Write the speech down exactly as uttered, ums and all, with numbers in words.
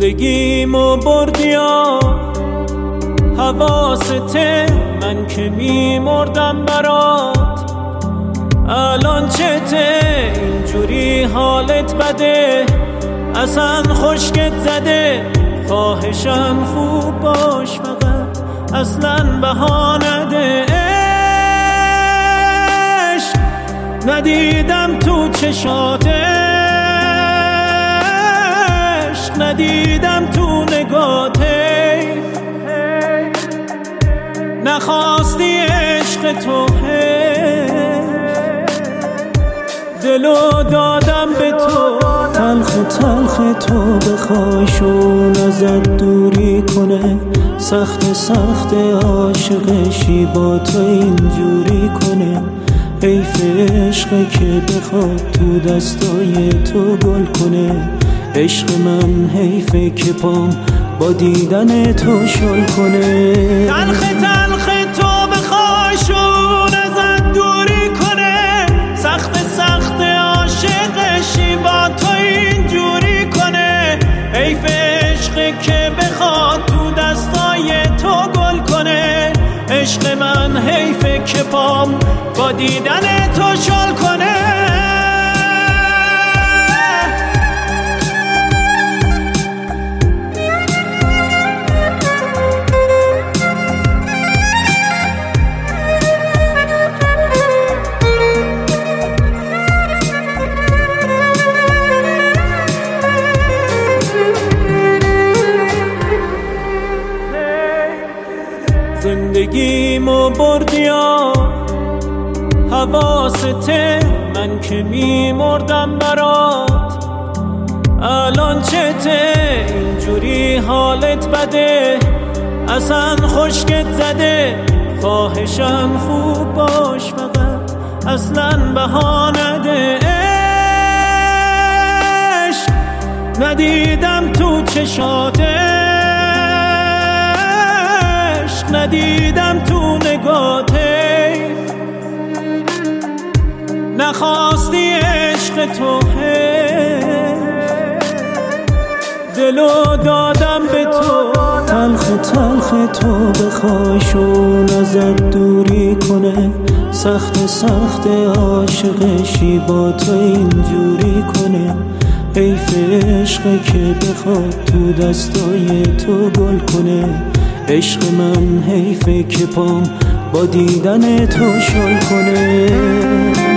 زندگیمو بردیا حواسته، من که میمردم برات. الان چته اینجوری حالت بده، اصلا خشکت زده. خواهشم خوب باش، فقط اصلا بها نده. عشق ندیدم تو چشاتش، ندیدم تو نگاته. نخواستی عشق تو، دلو دادم به تو. تلخ تلخ تو بخواشون ازت دوری کنه، سخت سخت عاشقشی با تو اینجوری کنه. حیف عشقه که بخواد تو دستای تو گل کنه. عشق من حیفه که پام با دیدن تو شل کنه. تلخ تلخ تو بخواشون ازت دوری کنه، سخت سخت عاشقشی با تو اینجوری کنه. حیف عشقه که بخواد تو دستای تو گل کنه. عشق من حیفه که پام با دیدن تو شل کنه. زندگیمو بردیا حواسته، من که میمردم برات. الان چته اینجوری حالت بده، اصلا خشکت زده. خواهشم خوب باش، فقط اصلا بها نده. عشق ندیدم تو چشاتش، ندیدم تو نگاته. نخواستی عشق تو، دلو دادم به تو. تلخ تلخ تو بخواشون ازت دوری کنه، سخت سخت عاشقشی با تو اینجوری کنه. حیف عشقه که بخواد تو دستای تو گل کنه. عشق من حیفه که پام با دیدن تو شل کنه.